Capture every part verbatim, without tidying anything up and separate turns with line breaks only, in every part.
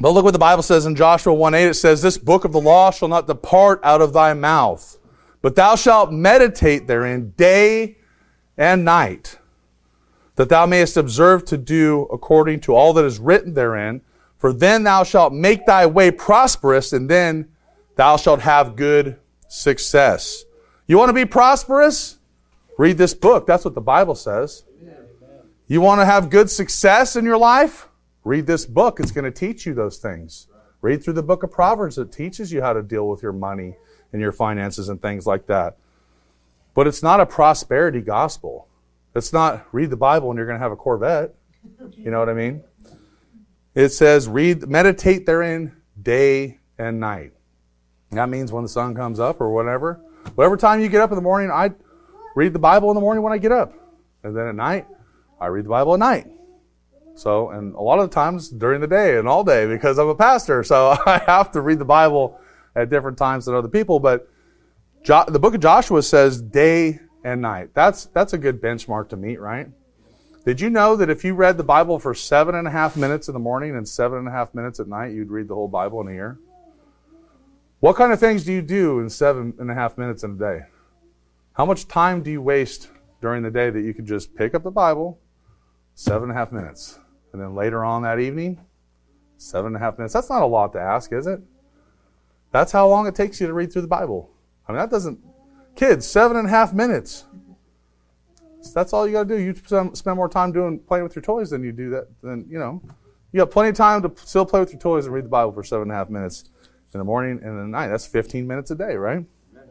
But look what the Bible says in Joshua one eight. It says, this book of the law shall not depart out of thy mouth, but thou shalt meditate therein day and night, that thou mayest observe to do according to all that is written therein. For then thou shalt make thy way prosperous, and then thou shalt have good success. You want to be prosperous? Read this book. That's what the Bible says. You want to have good success in your life? Read this book. It's going to teach you those things. Read through the book of Proverbs. It teaches you how to deal with your money and your finances and things like that. But it's not a prosperity gospel. It's not read the Bible and you're going to have a Corvette. You know what I mean? It says read, meditate therein day and night. That means when the sun comes up or whatever. Whatever time you get up in the morning, I read the Bible in the morning when I get up. And then at night, I read the Bible at night. So, and a lot of the times during the day and all day because I'm a pastor. So I have to read the Bible at different times than other people. But jo- the book of Joshua says day and night. That's, that's a good benchmark to meet, right? Did you know that if you read the Bible for seven and a half minutes in the morning and seven and a half minutes at night, you'd read the whole Bible in a year? What kind of things do you do in seven and a half minutes in a day? How much time do you waste during the day that you could just pick up the Bible, seven and a half minutes, and then later on that evening, seven and a half minutes? That's not a lot to ask, is it? That's how long it takes you to read through the Bible. I mean, that doesn't... Kids, seven and a half minutes. That's all you got to do. You spend more time doing playing with your toys than you do that. Then you know, you got plenty of time to still play with your toys and read the Bible for seven and a half minutes in the morning and in the night. That's fifteen minutes a day, right?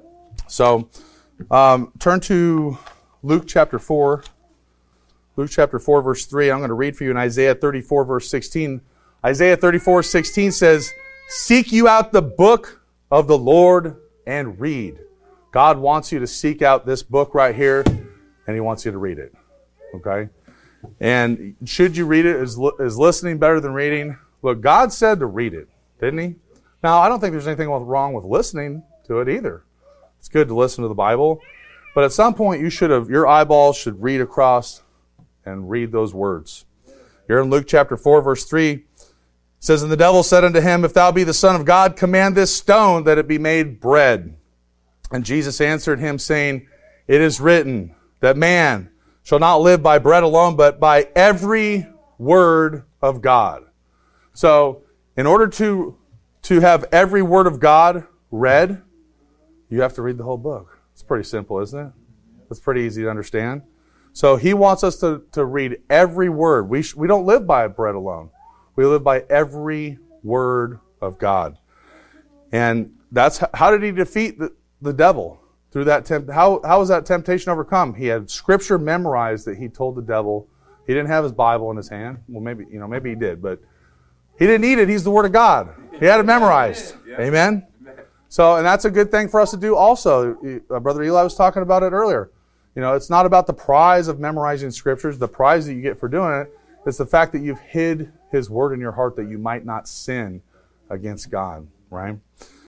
So, um, turn to Luke chapter four. Luke chapter four, verse three. I'm going to read for you in Isaiah thirty-four, verse sixteen. Isaiah thirty-four, sixteen says, "Seek you out the book of the Lord and read." God wants you to seek out this book right here. And he wants you to read it, okay? And should you read it? Is, is listening better than reading? Look, God said to read it, didn't he? Now, I don't think there's anything wrong with listening to it either. It's good to listen to the Bible. But at some point, you should have, your eyeballs should read across and read those words. Here in Luke chapter four, verse three, it says, "And the devil said unto him, If thou be the Son of God, command this stone that it be made bread. And Jesus answered him, saying, It is written, that man shall not live by bread alone, but by every word of God." So, in order to, to have every word of God read, you have to read the whole book. It's pretty simple, isn't it? It's pretty easy to understand. So, he wants us to, to read every word. We, sh- we don't live by bread alone. We live by every word of God. And that's, how did he defeat the, the devil? Through that temp- how how was that temptation overcome? He had scripture memorized that he told the devil. He didn't have his Bible in his hand. Well, maybe you know, maybe he did, but he didn't need it. He's the Word of God. He had it memorized. Yeah. Amen. So, and that's a good thing for us to do. Also, uh, Brother Eli was talking about it earlier. You know, it's not about the prize of memorizing scriptures. The prize that you get for doing it is the fact that you've hid His Word in your heart that you might not sin against God. Right.